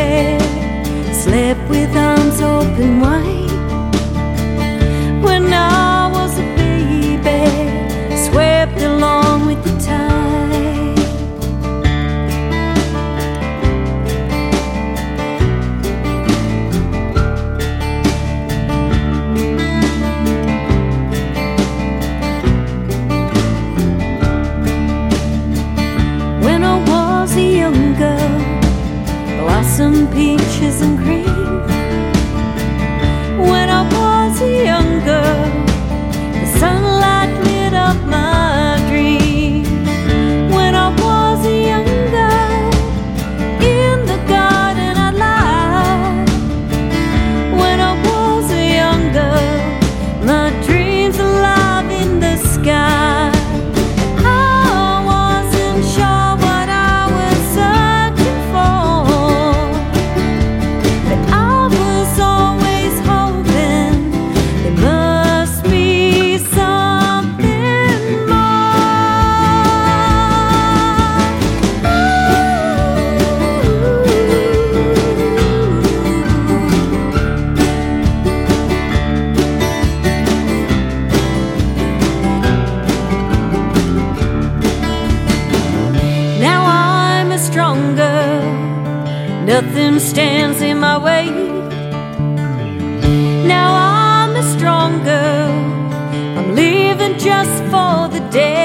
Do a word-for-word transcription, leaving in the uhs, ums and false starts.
bed, slept with arms open wide. When I was a baby, swept along with the tide. When I was a young girl, blossom, peaches and cream. When I was a young girl, the sunlight lit up my dream. When I was a young girl, in the garden I lied. When I was a young girl, my dreams alive in the sky. I wasn't sure what I was searching for, but I was always hoping there must be something Now I'm a stronger, nothing stands in my way. Now I'm a stronger, I'm leaving just for the day.